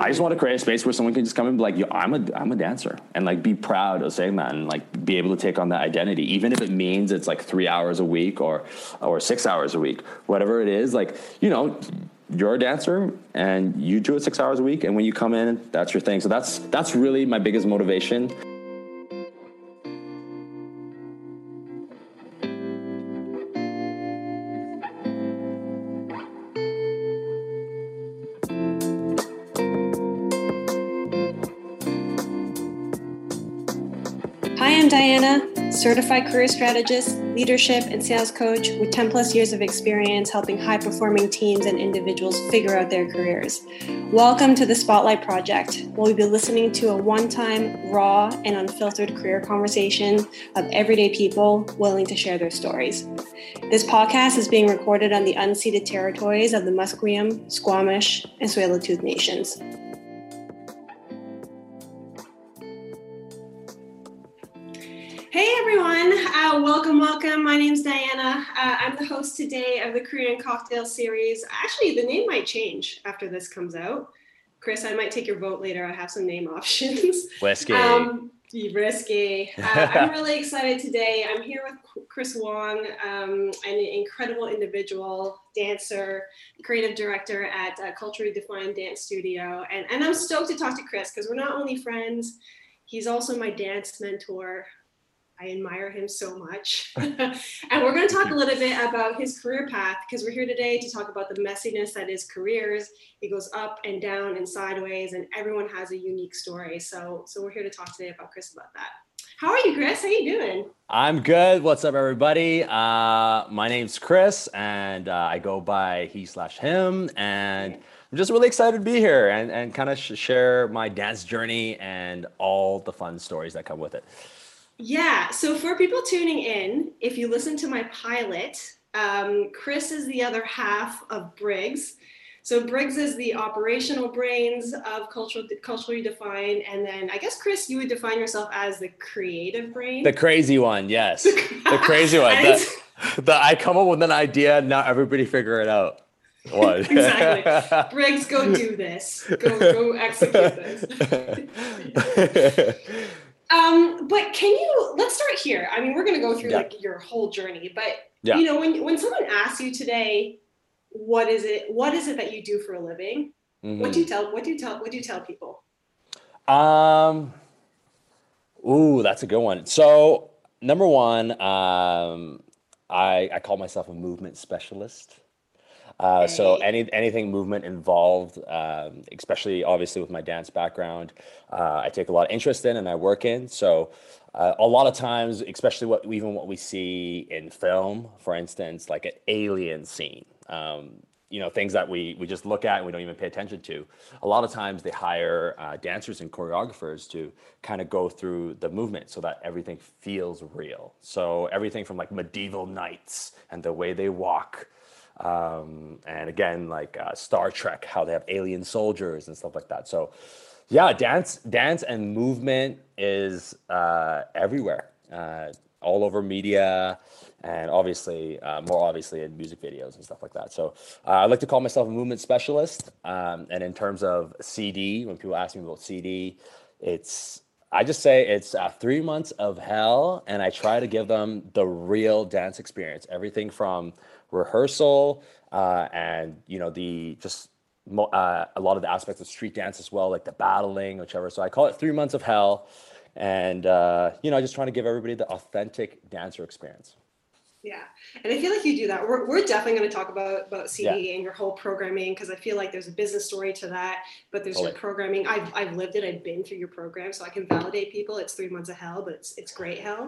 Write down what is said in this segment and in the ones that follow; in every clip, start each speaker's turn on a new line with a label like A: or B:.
A: just want to create a space where someone can just come and be like, yo, I'm a dancer, and like be proud of saying that, and like be able to take on that identity, even if it means it's like 3 hours a week or 6 hours a week, whatever it is. Like, you know, you're a dancer and you do it 6 hours a week, and when you come in, that's your thing. So that's really my biggest motivation.
B: Hi, I'm Diana, certified career strategist, leadership and sales coach with 10 plus years of experience helping high-performing teams and individuals figure out their careers. Welcome to the Spotlight Project, where we'll be listening to a one-time, raw, and unfiltered career conversation of everyday people willing to share their stories. This podcast is being recorded on the unceded territories of the Musqueam, Squamish, and Tsleil-Waututh nations. Hey everyone, welcome. My name's Diana. I'm the host today of the Korean Cocktail Series. Actually, the name might change after this comes out. Chris, I might take your vote later. I have some name options.
A: Whiskey.
B: Risky. I'm really excited today. I'm here with Chris Wong, an incredible individual, dancer, creative director at Culturally Defined Dance Studio. And I'm stoked to talk to Chris because we're not only friends, he's also my dance mentor. I admire him so much. And we're going to talk a little bit about his career path because we're here today to talk about the messiness that is careers. It goes up and down and sideways, and everyone has a unique story. So we're here to talk today about Chris about that. How are you, Chris? How you doing?
A: I'm good. What's up, everybody? My name's Chris, and I go by he/him, and I'm just really excited to be here and kind of share my dance journey and all the fun stories that come with it.
B: Yeah, so for people tuning in, if you listen to my pilot, Chris is the other half of Briggs. So Briggs is the operational brains of Culturally Defined, and then I guess, Chris, you would define yourself as the creative brain?
A: The crazy one, yes. The crazy one. I come up with an idea, now everybody figure it out. What?
B: Exactly. Briggs, go do this. Go execute this. But let's start here. I mean, we're going to go through like your whole journey, but you know, when someone asks you today, what is it that you do for a living? Mm-hmm. What do you tell people?
A: Ooh, that's a good one. So number one, I call myself a movement specialist. So anything movement involved, especially obviously with my dance background, I take a lot of interest in and I work in. So a lot of times, especially what we see in film, for instance, like an alien scene, you know, things that we just look at and we don't even pay attention to. A lot of times they hire dancers and choreographers to kind of go through the movement so that everything feels real. So everything from like medieval knights and the way they walk. And again, like Star Trek, how they have alien soldiers and stuff like that. So yeah, dance and movement is everywhere, all over media, and obviously, more obviously in music videos and stuff like that. So I like to call myself a movement specialist. And in terms of CD, when people ask me about CD, I just say it's 3 months of hell, and I try to give them the real dance experience, everything from rehearsal and you know a lot of the aspects of street dance as well, like the battling, whichever. So I call it 3 months of hell, and you know, just trying to give everybody the authentic dancer experience.
B: Yeah, and I feel like you do that. We're definitely going to talk about CD and your whole programming, because I feel like there's a business story to that, but there's your programming. I've lived it. I've been through your program, so I can validate people. It's 3 months of hell, but it's great hell.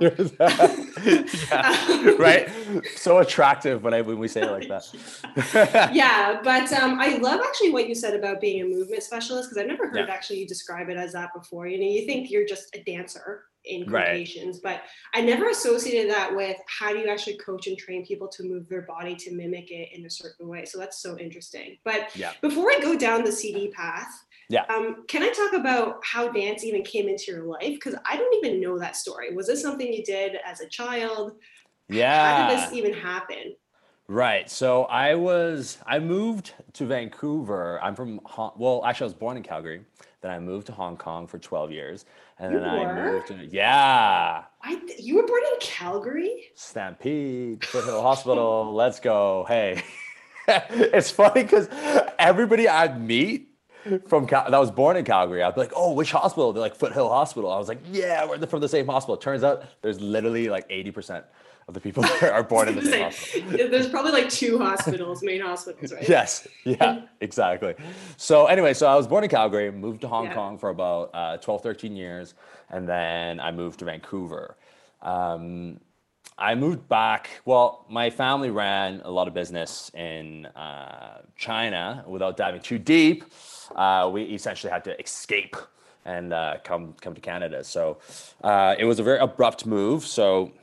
A: Right? So attractive when we say it like that.
B: Yeah, but I love actually what you said about being a movement specialist, because I've never heard actually you describe it as that before. You know, you think you're just a dancer in quotations, but I never associated that with how do you actually coach and train people to move their body to mimic it in a certain way. So that's so interesting. But before we go down the CD path, can I talk about how dance even came into your life? Because I don't even know that story. Was this something you did as a child? How did this even happen?
A: Right. So I moved to Vancouver. I'm from well, actually I was born in Calgary. Then I moved to Hong Kong for 12 years. And
B: You
A: then I
B: were?
A: moved to yeah,
B: You were born in Calgary?
A: Stampede, Foothill Hospital. Let's go. Hey. It's funny because everybody I'd meet that was born in Calgary, I'd be like, "Oh, which hospital?" They're like, "Foothill Hospital." I was like, "Yeah, we're from the same hospital." Turns out there's literally like 80% of the people there are
B: I was
A: born in the
B: gonna
A: same
B: say,
A: hospital.
B: there's probably like two hospitals, main hospitals, right?
A: Yes, yeah, exactly. So anyway, so I was born in Calgary, moved to Hong
B: Yeah.
A: Kong for about 12, 13 years, and then I moved to Vancouver. Um, I moved back. Well, my family ran a lot of business in China. Without diving too deep, we essentially had to escape and come to Canada. So it was a very abrupt move. So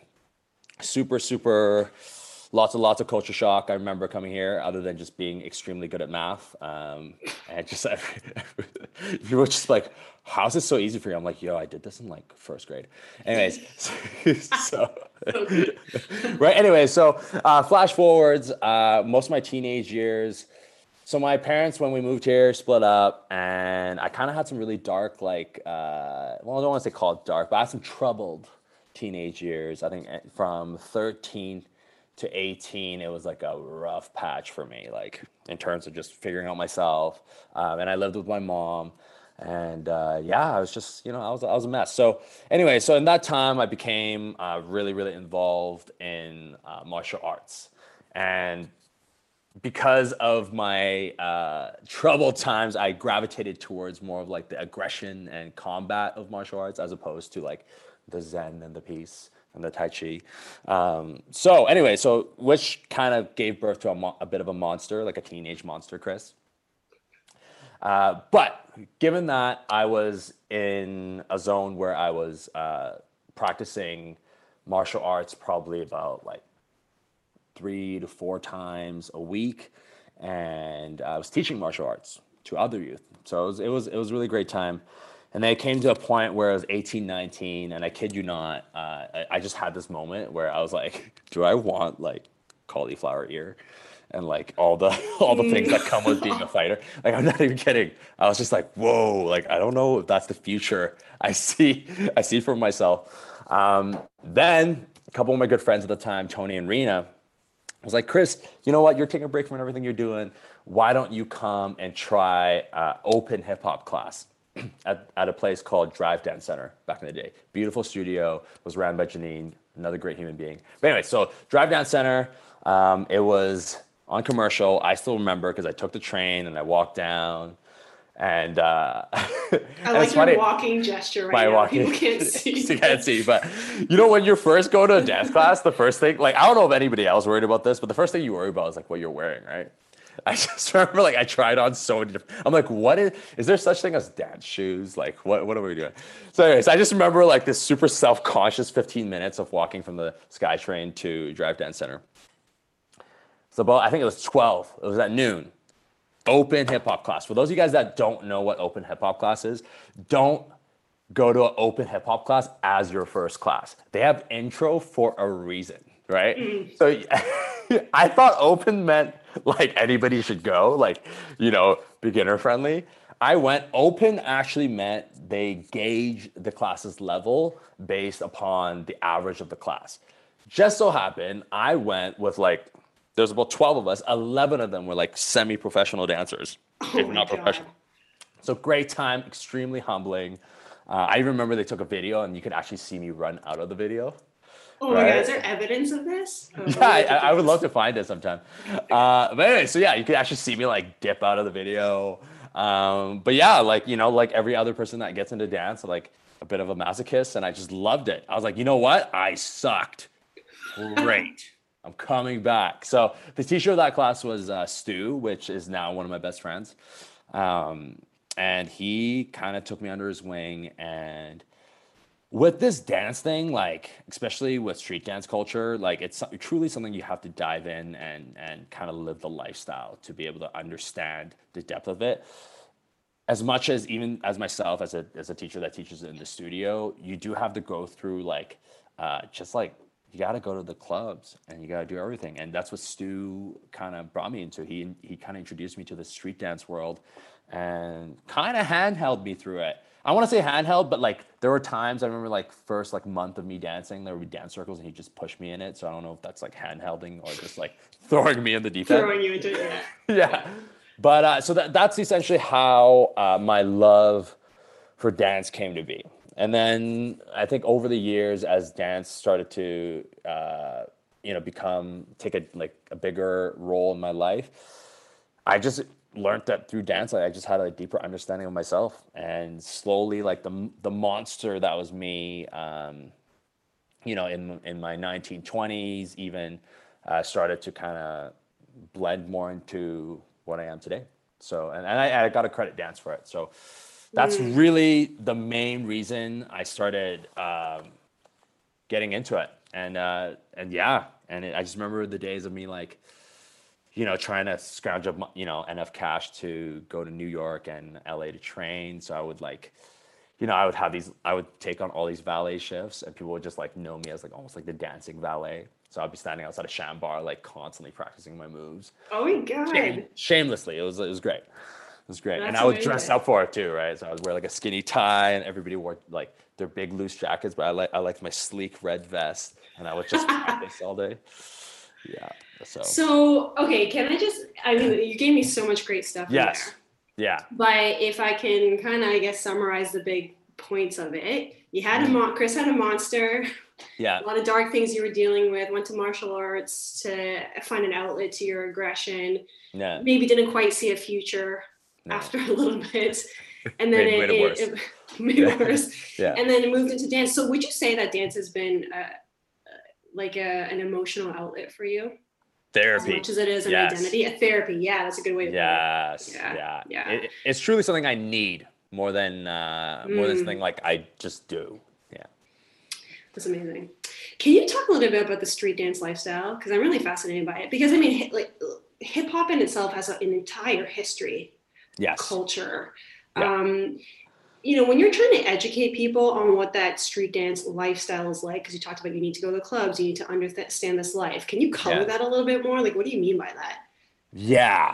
A: super lots of culture shock. I remember coming here other than just being extremely good at math, and just people were just like, how's this so easy for you? I'm like, yo, I did this in like first grade. Anyways, so
B: So good.
A: right, anyway, so flash forwards, most of my teenage years. So my parents, when we moved here, split up, and I kind of had some really dark, like, well, I don't want to say called dark, but I had some troubled teenage years. I think from 13 to 18, it was like a rough patch for me, like in terms of just figuring out myself. And I lived with my mom, and yeah, I was just, I was a mess. So anyway, so in that time, I became really involved in martial arts, and because of my troubled times, I gravitated towards more of like the aggression and combat of martial arts as opposed to like the Zen and the peace and the Tai Chi. So anyway, so which kind of gave birth to a bit of a monster, like a teenage monster, Chris. But given that I was in a zone where I was practicing martial arts probably about like 3 to 4 times a week, and I was teaching martial arts to other youth. So it was a really great time. And then it came to a point where I was 18, 19, and I kid you not, I just had this moment where I was like, do I want like cauliflower ear? And like all the all the things that come with being a fighter. Like I'm not even kidding. I was just like, whoa, like I don't know if that's the future I see for myself. Then a couple of my good friends at the time, Tony and Rena, I was like, Chris, you know what? You're taking a break from everything you're doing. Why don't you come and try open hip hop class at a place called Drive Dance Center back in the day? Beautiful studio, was ran by Janine, another great human being. But anyway, so Drive Dance Center, it was on commercial. I still remember because I took the train and I walked down. And and
B: I
A: it's
B: like your
A: funny
B: walking gesture right
A: by
B: now.
A: walking.
B: People can't
A: You
B: see.
A: can't see, but when you first go to a dance class, the first thing, like, I don't know if anybody else worried about this, but the first thing you worry about is like what you're wearing, right? I just remember like I tried on so many different. I'm like, what is there such thing as dance shoes? Like, what are we doing? So, anyways, I just remember like this super self-conscious 15 minutes of walking from the SkyTrain to Drive Dance Center. So about I think it was 12. It was at noon. Open hip hop class. For those of you guys that don't know what open hip hop class is, don't go to an open hip hop class as your first class. They have intro for a reason, right? So I thought open meant like anybody should go, like, beginner friendly. I went open actually meant they gauge the class's level based upon the average of the class. Just so happened, I went with like, there's about 12 of us, 11 of them were like semi-professional dancers,
B: Oh
A: if
B: my
A: not
B: God.
A: professional. So great time, extremely humbling. I remember they took a video and you could actually see me run out of the video,
B: Oh my God. Is
A: right?
B: there evidence of this? Oh,
A: Yeah,
B: we'll
A: I,
B: need to
A: I
B: do
A: would love
B: this.
A: to find it sometime. But anyway, so yeah, you could actually see me like dip out of the video. But yeah, like every other person that gets into dance, like a bit of a masochist, and I just loved it. I was like, you know what? I sucked. Great. I'm coming back. So the teacher of that class was Stu, which is now one of my best friends. Um, and he kind of took me under his wing. And with this dance thing, like especially with street dance culture, like it's truly something you have to dive in and kind of live the lifestyle to be able to understand the depth of it. As much as even as myself as a teacher that teaches in the studio, you do have to go through like just like you got to go to the clubs and you got to do everything. And that's what Stu kind of brought me into. He kind of introduced me to the street dance world and kind of handheld me through it. I want to say handheld, but like there were times I remember like first like month of me dancing, there would be dance circles and he just pushed me in it. So I don't know if that's like handhelding or just like throwing me in the deep end.
B: Throwing you into it.
A: Yeah. But so that's essentially how my love for dance came to be. And then I think over the years, as dance started to, become take a bigger role in my life, I just learned that through dance, like, I just had a deeper understanding of myself, and slowly, like the monster that was me, in my 1920s, even started to kind of blend more into what I am today. So, and I got to credit dance for it. So that's really the main reason I started getting into it. And yeah, I just remember the days of me like, trying to scrounge up, enough cash to go to New York and LA to train. So I would like, I would take on all these valet shifts, and people would just like know me as like almost like the dancing valet. So I'd be standing outside a Sham Bar, like constantly practicing my moves.
B: Oh my God.
A: Shamelessly. It was great. It was great. And
B: That's
A: I would dress
B: amazing.
A: up for it too, right? So I would wear like a skinny tie, and everybody wore like their big loose jackets, but I liked my sleek red vest, and I would just practice all day. Yeah. So
B: So, okay, I mean, you gave me so much great stuff in
A: yes.
B: there.
A: Yeah.
B: But if I can kind of, I guess, summarize the big points of it, Chris had a monster,
A: Yeah.
B: a lot of dark things you were dealing with, went to martial arts to find an outlet to your aggression,
A: Yeah.
B: maybe didn't quite see a future
A: No.
B: after a little bit. And then
A: Made it worse.
B: it made it worse.
A: Yeah.
B: And then it moved into dance. So would you say that dance has been an emotional outlet for you? As
A: Therapy.
B: much as it is an
A: Yes.
B: identity, a therapy. Yeah, that's a good way to put it.
A: Yes.
B: Yeah.
A: Yeah. It's truly something I need more than something like I just do. Yeah.
B: That's amazing. Can you talk a little bit about the street dance lifestyle? Because I'm really fascinated by it. Because I mean, hip hop in itself has an entire history,
A: Yes.
B: culture.
A: Yeah.
B: When you're trying to educate people on what that street dance lifestyle is like, because you talked about you need to go to the clubs, you need to understand this life. Can you color
A: Yeah.
B: that a little bit more? Like, what do you mean by that?
A: Yeah.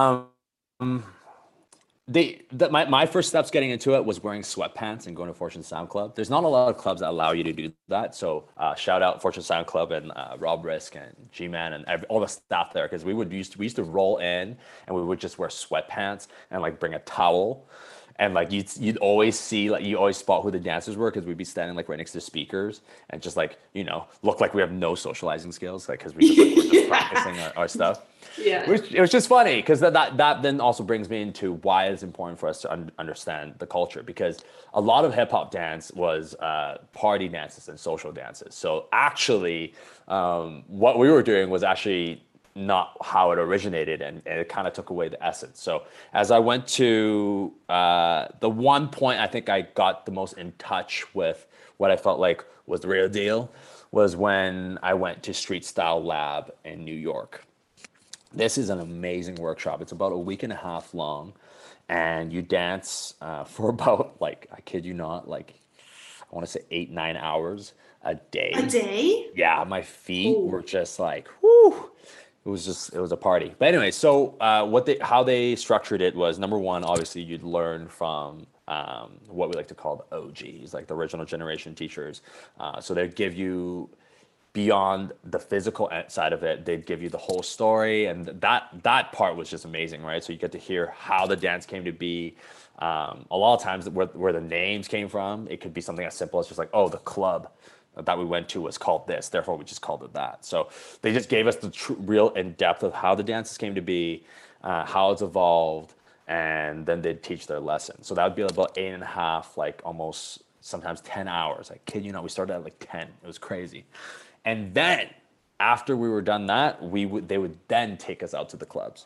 A: My first steps getting into it was wearing sweatpants and going to Fortune Sound Club. There's not a lot of clubs that allow you to do that. So shout out Fortune Sound Club and Rob Risk and G-Man and all the staff there, because we used to roll in and we would just wear sweatpants and like bring a towel. And like you'd always see, like you always spot who the dancers were, because we'd be standing like right next to speakers and just like, look like we have no socializing skills, like because we're just practicing our stuff.
B: Yeah.
A: It was just funny because that then also brings me into why it's important for us to understand the culture, because a lot of hip hop dance was party dances and social dances. So actually, what we were doing was actually not how it originated, and it kind of took away the essence. So as I went to the one point I think I got the most in touch with what I felt like was the real deal was when I went to Street Style Lab in New York. This is an amazing workshop. It's about a week and a half long, and you dance for about, like, I kid you not, like, I want to say 8-9 hours a day.
B: A day?
A: Yeah, my feet
B: Ooh.
A: were just like, whoo. It was a party. But anyway, so how they structured it was, number one, obviously you'd learn from what we like to call the OGs, like the original generation teachers. So they'd give you, beyond the physical side of it, they'd give you the whole story, and that part was just amazing, right? So you get to hear how the dance came to be. A lot of times where the names came from, it could be something as simple as just like, oh, the club that we went to was called this, therefore we just called it that. So they just gave us the real in depth of how the dances came to be, how it's evolved, and then they'd teach their lesson. So that would be about 8.5, like almost sometimes 10 hours. I kid you not, we started at like 10. It was crazy. And then after we were done that, they would then take us out to the clubs.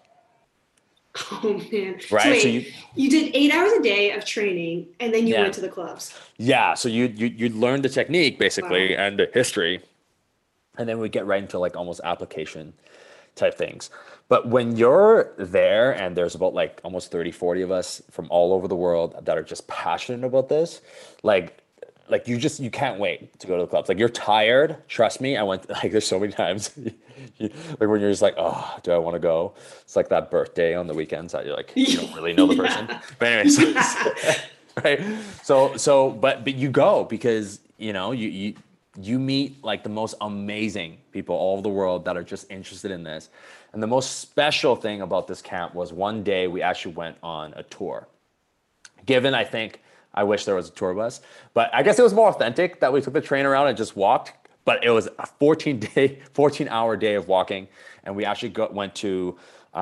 B: Oh man!
A: Right.
B: So wait,
A: So
B: you did 8 hours a day of training, and then you
A: Yeah.
B: went to the clubs.
A: Yeah, so you'd learn the technique basically
B: Wow.
A: and the history, and then we get right into like almost application type things. But when you're there and there's about like almost 30, 40 of us from all over the world that are just passionate about this, like like you can't wait to go to the clubs. Like you're tired. Trust me. I went like there's so many times like when you're just like, oh, do I want to go? It's like that birthday on the weekends that you're like you don't really know the person.
B: Yeah.
A: But anyways,
B: Yeah.
A: right. But you go because you meet like the most amazing people all over the world that are just interested in this. And the most special thing about this camp was one day we actually went on a tour. Given, I think, I wish there was a tour bus, but I guess it was more authentic that we took the train around and just walked. But it was a 14-hour day of walking, and we actually went to,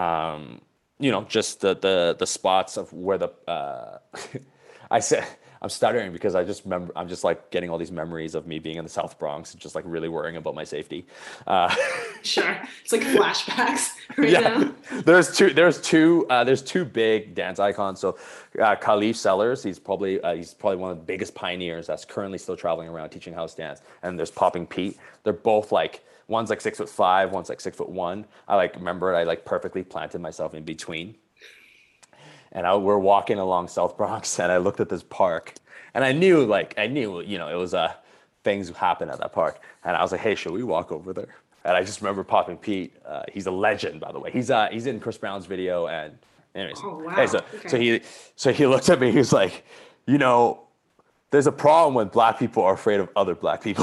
A: just the spots of where the I said I'm stuttering because I just remember I'm just like getting all these memories of me being in the South Bronx and just like really worrying about my safety.
B: Sure. It's like flashbacks right
A: Yeah,
B: now.
A: there's two big dance icons. So Khalif Sellers, he's probably one of the biggest pioneers that's currently still traveling around teaching house dance. And there's Popping Pete. They're both like one's like 6'5", one's like 6'1". I like remember I like perfectly planted myself in between. And we're walking along South Bronx, and I looked at this park, and I knew, it was things happen at that park, and I was like, hey, should we walk over there? And I just remember Popping Pete. He's a legend, by the way. He's in Chris Brown's video, and anyways,
B: Oh
A: hey,
B: wow.
A: so he looked at me. He was like, there's a problem when black people are afraid of other black people.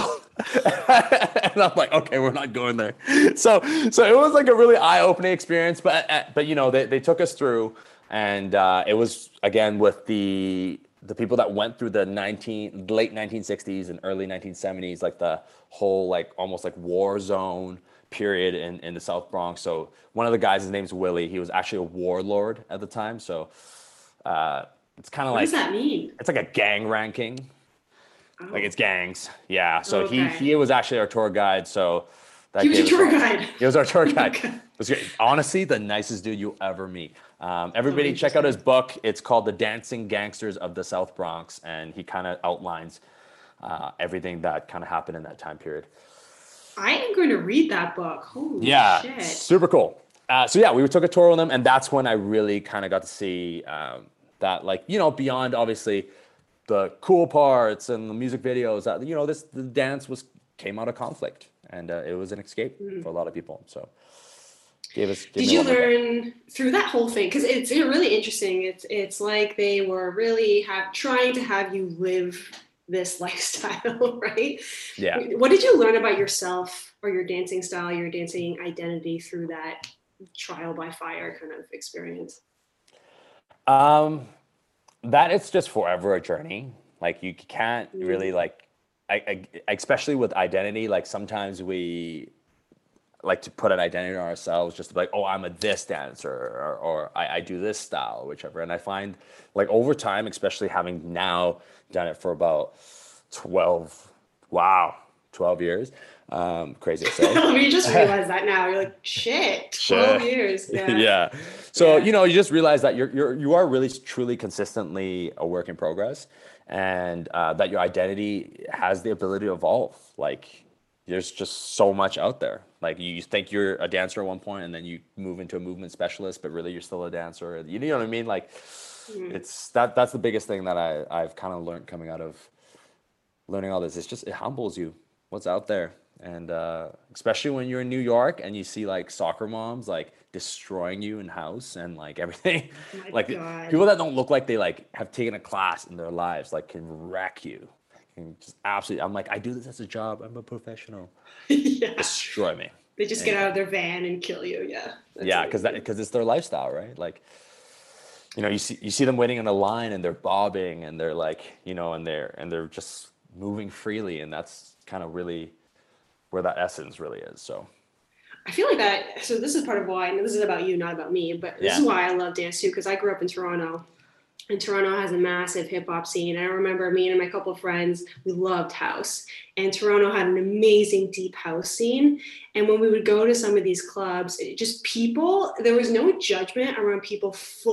A: And I'm like, okay, we're not going there. So it was like a really eye-opening experience, but they took us through, and it was again with the people that went through the late 1960s and early 1970s, like the whole like almost like war zone period in the South Bronx. So one of the guys, his name's Willie. He was actually a warlord at the time. So it's kind of
B: What
A: like
B: does that mean?
A: it's like a gang ranking. Like
B: Oh,
A: it's gangs. Yeah. So
B: okay.
A: he was actually our tour guide. So
B: He
A: that
B: was
A: gave
B: your
A: us
B: tour
A: all.
B: guide.
A: He was our tour guide.
B: Okay.
A: It was great. Honestly, the nicest dude you'll ever meet.
B: Oh,
A: Everybody check out his
B: interesting.
A: book. It's called The Dancing Gangsters of the South Bronx, and he kind of outlines everything that kind of happened in that time period.
B: I am going to read that book. Holy
A: Yeah,
B: shit.
A: super cool. So yeah, we took a tour with them, and that's when I really kind of got to see that, like beyond obviously the cool parts and the music videos. That the dance came out of conflict, and it was an escape for a lot of people. So gave
B: Did
A: me a
B: you
A: lot more depth.
B: learn through that whole thing? Because it's really interesting. It's like they were really trying to have you live this lifestyle, right?
A: Yeah.
B: What did you learn about yourself or your dancing style, your dancing identity through that trial by fire kind of experience?
A: Um, that it's just forever a journey. Like you can't
B: Mm,
A: really like, especially with identity. Like sometimes we like to put an identity on ourselves just to be like, oh, I'm a this dancer, or I do this style, whichever. And I find like over time, especially having now done it for about 12, wow, 12 years. Crazy to say.
B: you just realize that now. You're like, shit,
A: Sure.
B: 12 years. Yeah.
A: Yeah. So,
B: Yeah.
A: you just realize that you are really truly consistently a work in progress, and that your identity has the ability to evolve. Like there's just so much out there. Like you think you're a dancer at one point and then you move into a movement specialist, but really you're still a dancer. You know what I mean? Like
B: Mm.
A: that's the biggest thing that I've kind of learned coming out of learning all this. It's just it humbles you what's out there, and especially when you're in New York and you see like soccer moms like destroying you in house and like everything,
B: Oh my
A: like
B: God.
A: people that don't look like they like have taken a class in their lives like can wreck you, can just absolutely. I'm like I do this as a job. I'm a professional.
B: Yeah.
A: Destroy me.
B: They just get
A: And
B: out of their van and kill you. Yeah. That's
A: yeah, because
B: amazing.
A: it's their lifestyle, right? Like you see them waiting on a line and they're bobbing and they're like and they're just moving freely, and that's kind of really where that essence really is. So
B: I feel like that. So this is part of why, and this is about you, not about me, but this
A: yeah,
B: is why I love dance too, because I grew up in Toronto. And Toronto has a massive hip hop scene. I remember me and my couple of friends, we loved house. And Toronto had an amazing deep house scene. And when we would go to some of these clubs, just people, there was no judgment around people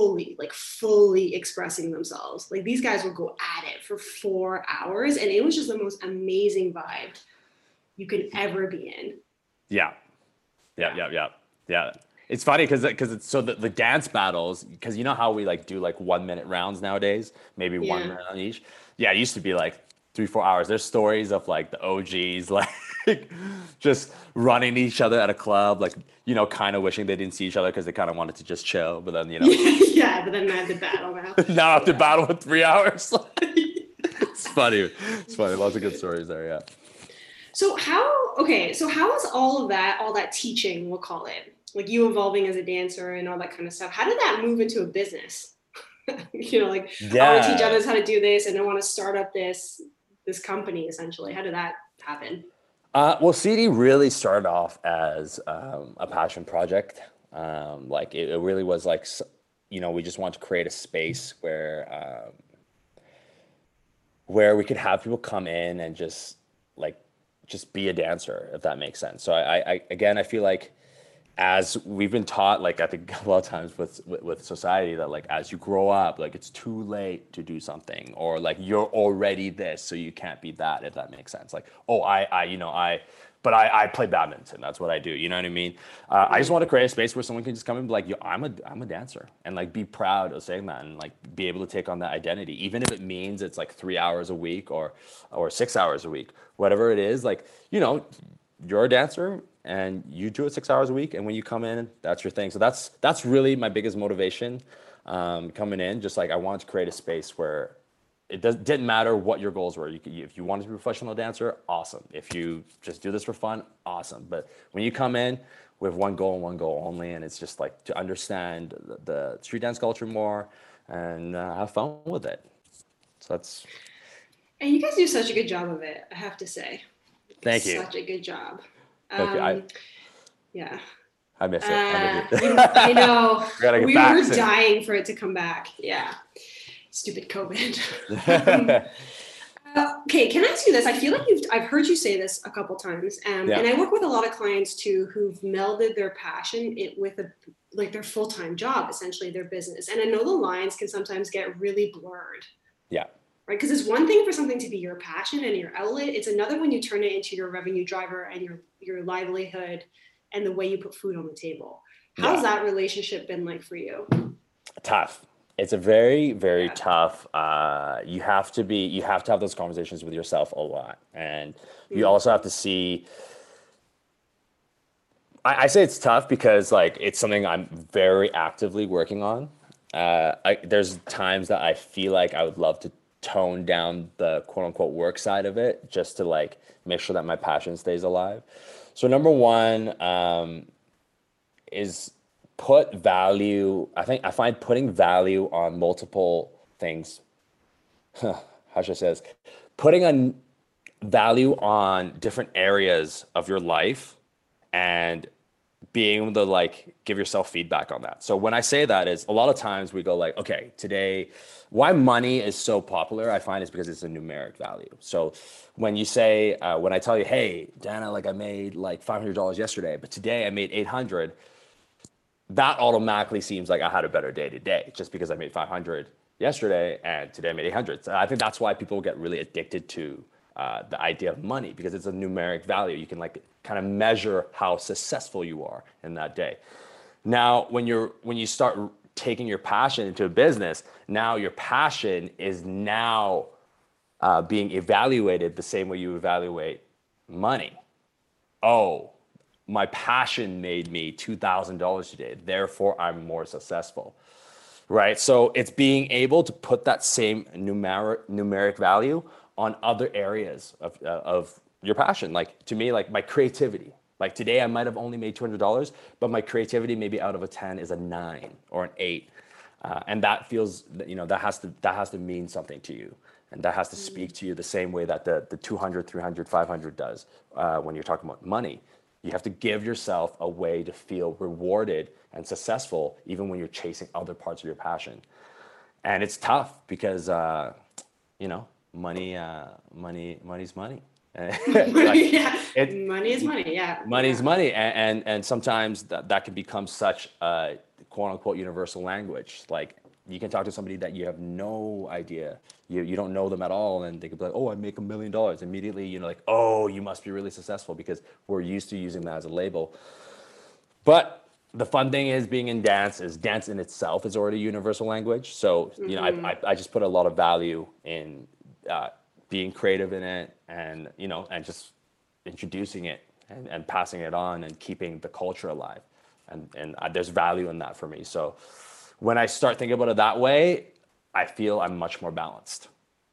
B: fully expressing themselves. Like these guys would go at it for 4 hours. And it was just the most amazing vibe you could ever be in.
A: yeah, yeah,
B: Yeah.
A: yeah, yeah, yeah. It's funny because it's so the dance battles, because you know how we like do like 1 minute rounds nowadays, maybe one
B: Yeah.
A: minute on each. Yeah, it used to be like 3 4 hours. There's stories of like the OGs like just running each other at a club, like kind of wishing they didn't see each other because they kind of wanted to just chill, but then
B: Yeah, but then I had to battle now.
A: now I have to
B: Yeah.
A: battle with 3 hours. It's funny. It's funny. Lots of good stories there. Yeah.
B: So how is all that teaching, we'll call it, like you evolving as a dancer and all that kind of stuff, how did that move into a business? Like I want to teach
A: Yeah.
B: others how to do this and I want to start up this company essentially. How did that happen?
A: Well, CD really started off as a passion project. Like it really was like, we just wanted to create a space where we could have people come in and like just be a dancer, if that makes sense. So again, I feel like as we've been taught, like I think a lot of times with society, that like as you grow up, like it's too late to do something, or like you're already this, so you can't be that, if that makes sense. Like, oh, but I play badminton. That's what I do. You know what I mean? I just want to create a space where someone can just come and be like, yo, I'm a dancer, and like be proud of saying that, and like be able to take on that identity, even if it means it's like 3 hours a week or 6 hours a week, whatever it is. Like, you're a dancer and you do it 6 hours a week, and when you come in, that's your thing. So that's really my biggest motivation, coming in. Just like I wanted to create a space where didn't matter what your goals were. If you wanted to be a professional dancer, awesome. If you just do this for fun, awesome. But when you come in with one goal and one goal only, and it's just like to understand the street dance culture more and have fun with it. So that's.
B: And you guys do such a good job of it, I have to say.
A: Thank you.
B: Such a good job.
A: Thank you.
B: Yeah.
A: I miss it. I miss it.
B: I know.
A: Gotta get
B: We
A: back
B: were
A: soon.
B: dying for it to come back. Yeah. Stupid COVID. Okay, can I ask you this? I feel like I've heard you say this a couple times,
A: Yeah.
B: and I work with a lot of clients too who've melded their passion with like their full-time job, essentially their business. And I know the lines can sometimes get really blurred,
A: Yeah.
B: right? Because it's one thing for something to be your passion and your outlet. It's another when you turn it into your revenue driver and your livelihood and the way you put food on the table. How's that relationship been like for you?
A: Tough. It's a very, very tough. You have to have those conversations with yourself a lot, and you also have to see. I say it's tough because like it's something I'm very actively working on. There's times that I feel like I would love to tone down the quote unquote work side of it, just to like make sure that my passion stays alive. So number one, is put value. I find putting value on multiple things. How should I say this? Putting a value on different areas of your life and being able to like give yourself feedback on that. So when I say that is a lot of times we go like, okay, today, why money is so popular, I find is because it's a numeric value. So when you say, when I tell you, hey, Dana, like I made like $500 yesterday, but today I made 800, that automatically seems like I had a better day today just because I made 500 yesterday and today I made 800. So I think that's why people get really addicted to the idea of money, because it's a numeric value. You can like kind of measure how successful you are in that day. Now, when you start taking your passion into a business, now your passion is now being evaluated the same way you evaluate money. Oh, my passion made me $2,000 today, therefore I'm more successful, right? So it's being able to put that same numeric value on other areas of your passion. Like to me, like my creativity. Like today I might have only made $200, but my creativity maybe out of a 10 is a 9 or an 8. And that feels, that has to mean something to you. And that has to speak to you the same way that the 200, 300, 500 does when you're talking about money. You have to give yourself a way to feel rewarded and successful, even when you're chasing other parts of your passion. And it's tough because, money's money. Like,
B: Yeah, money is money. Yeah,
A: money's money, and sometimes that can become such a quote unquote universal language. Like you can talk to somebody that you have no idea, you don't know them at all, and they could be like, oh, I make $1 million immediately, like, oh, you must be really successful, because we're used to using that as a label. But the fun thing is being in dance in itself is already a universal language. So I just put a lot of value in being creative in it, and and just introducing it and passing it on and keeping the culture alive, and there's value in that for me. So when I start thinking about it that way, I feel I'm much more balanced.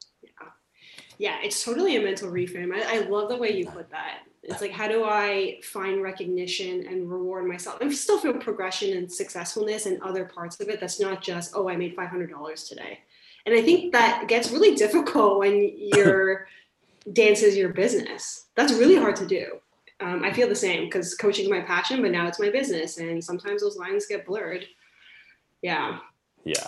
B: Yeah, it's totally a mental reframe. I love the way you put that. It's like, how do I find recognition and reward myself and still feel progression and successfulness in other parts of it? That's not just, oh, I made $500 today. And I think that gets really difficult when your dance is your business. That's really hard to do. I feel the same because coaching is my passion, but now it's my business. And sometimes those lines get blurred. Yeah.
A: Yeah.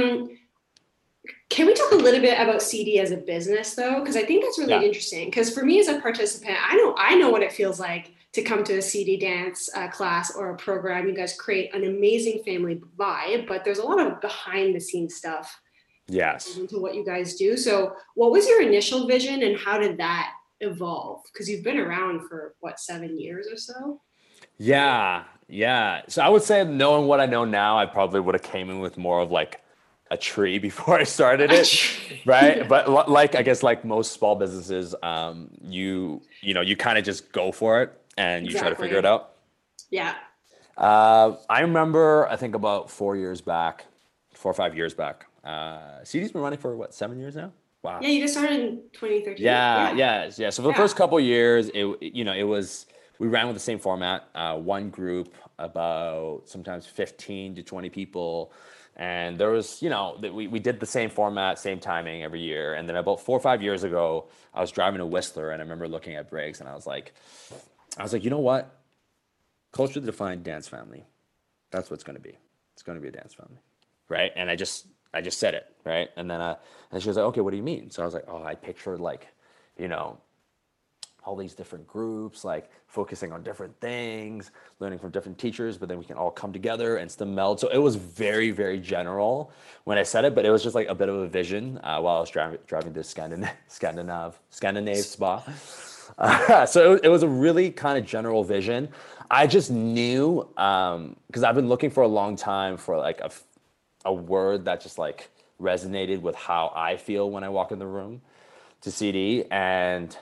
B: Can we talk a little bit about CD as a business though? Because I think that's really interesting. Because for me as a participant, I know what it feels like to come to a CD dance class or a program. You guys create an amazing family vibe, but there's a lot of behind the scenes stuff.
A: Yes.
B: Into what you guys do. So what was your initial vision and how did that evolve? Because you've been around for what, 7 years or so?
A: Yeah. So I would say, knowing what I know now, I probably would have came in with more of like a tree before I started it, right? Yeah. But like, I guess like most small businesses, you kind of just go for it and you try to figure it out.
B: Yeah.
A: I remember, I think about 4 or 5 years back. CD's been running for what, 7 years now? Wow.
B: Yeah, you just started in 2013.
A: Yeah. So for the first couple of years, we ran with the same format, one group, about sometimes 15 to 20 people. And there was, we did the same format, same timing every year. And then about 4 or 5 years ago, I was driving to Whistler and I remember looking at Briggs and I was like, you know what? Culture defined dance family. That's what it's going to be. It's going to be a dance family. Right. And I just said it. Right. And then, and she was like, okay, what do you mean? So I was like, I pictured like, all these different groups, like focusing on different things, learning from different teachers, but then we can all come together and still meld. So it was very, very general when I said it, but it was just like a bit of a vision while I was driving to Scandinave spa. So it was a really kind of general vision. I just knew, because I've been looking for a long time for like a word that just like resonated with how I feel when I walk in the room to CD. And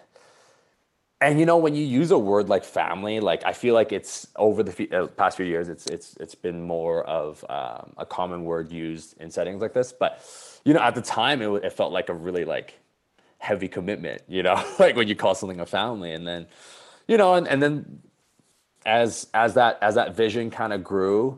A: when you use a word like family, like I feel like it's over the past few years, it's been more of a common word used in settings like this. But at the time, it felt like a really like heavy commitment. Like when you call something a family, and then and then as that vision kind of grew,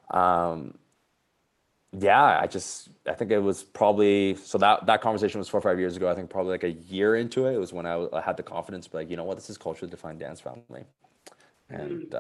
A: I think it was probably, so that conversation was 4 or 5 years ago. I think probably like a year into it, it was when I had the confidence to be like, you know what, this is culturally defined dance family. And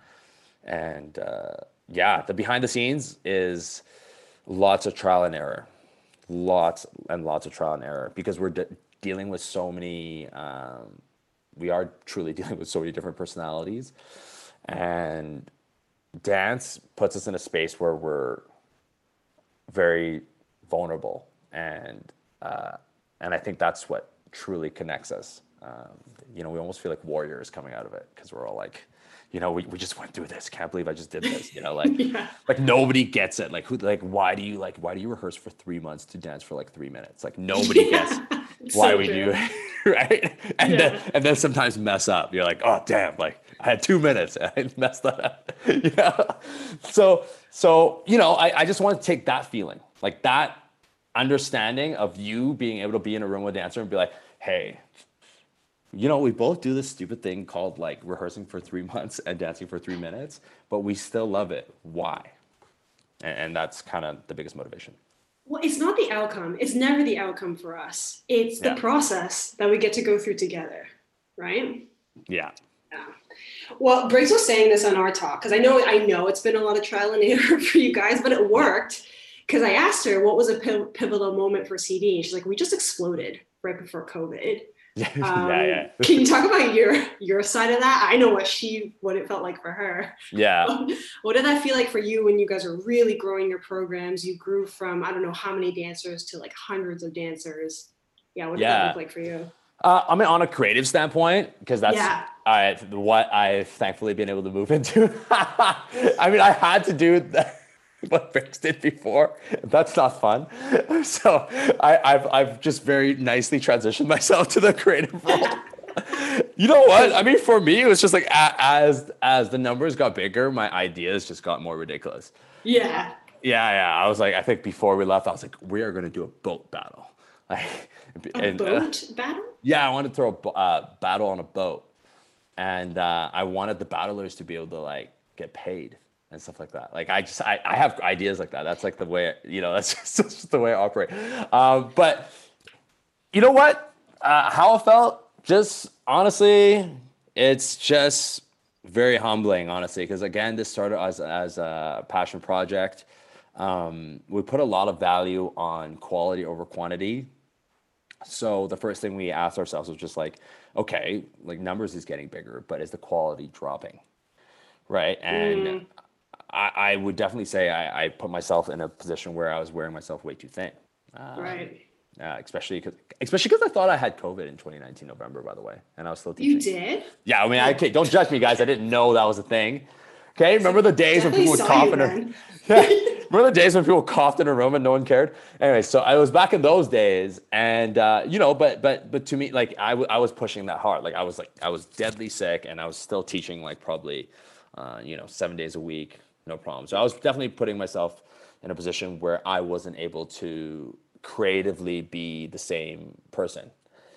A: the behind the scenes is lots of trial and error, lots of trial and error, because we're dealing with so many, we are truly dealing with so many different personalities, and dance puts us in a space where we're very vulnerable, and I think that's what truly connects us. We almost feel like warriors coming out of it, because we're all like, we just went through this. Can't believe I just did this. Like nobody gets it. Like why do you rehearse for 3 months to dance for like 3 minutes? Like nobody gets why we do it, right? And then sometimes mess up. You're like, oh damn, like I had 2 minutes and I messed that up. So I just want to take that feeling, like that understanding of you being able to be in a room with a dancer and be like, hey, we both do this stupid thing called like rehearsing for 3 months and dancing for 3 minutes, but we still love it. Why? And that's kind of the biggest motivation.
B: Well, it's not the outcome. It's never the outcome for us. It's the process that we get to go through together, right?
A: Yeah.
B: Well, Briggs was saying this on our talk, because I know it's been a lot of trial and error for you guys, but it worked. Because I asked her what was a pivotal moment for CD, and she's like, we just exploded right before COVID. Can you talk about your side of that? I know what it felt like for her.
A: Yeah.
B: What did that feel like for you when you guys are really growing your programs? You grew from, I don't know how many dancers to like hundreds of dancers. Yeah. What did that look like for you?
A: I mean, on a creative standpoint, because that's what I've thankfully been able to move into. I mean, I had to do that. what Bricks did before. That's not fun. So I've just very nicely transitioned myself to the creative world. You know what? I mean, for me, it was just like as the numbers got bigger, my ideas just got more ridiculous.
B: Yeah.
A: Yeah. I was like, I think before we left, I was like, we are gonna do a boat battle. Like,
B: A
A: and
B: boat battle?
A: yeah, I wanted to throw a battle on a boat, and I wanted the battlers to be able to like get paid and stuff like that. Like I have ideas like that. That's like the way that's just the way I operate. But you know what? How I felt, just honestly, it's just very humbling, honestly, because again, this started as a passion project. We put a lot of value on quality over quantity. So the first thing we asked ourselves was just like, okay, like numbers is getting bigger, but is the quality dropping? Right. And
B: Mm,
A: I would definitely say I put myself in a position where I was wearing myself way too thin.
B: right.
A: Especially because I thought I had COVID in 2019 November, by the way, and I was still
B: You
A: teaching.
B: did?
A: Yeah, I mean,
B: Oh,
A: okay, don't judge me, guys. I didn't know that was a thing. Okay, remember the days when
B: definitely
A: people would
B: saw
A: cough
B: you
A: in a
B: then.
A: yeah, remember the days when people coughed in a room and no one cared. Anyway, so I was back in those days, and but to me, like I was pushing that hard. Like I was deadly sick, and I was still teaching like probably, 7 days a week, no problem. So I was definitely putting myself in a position where I wasn't able to creatively be the same person,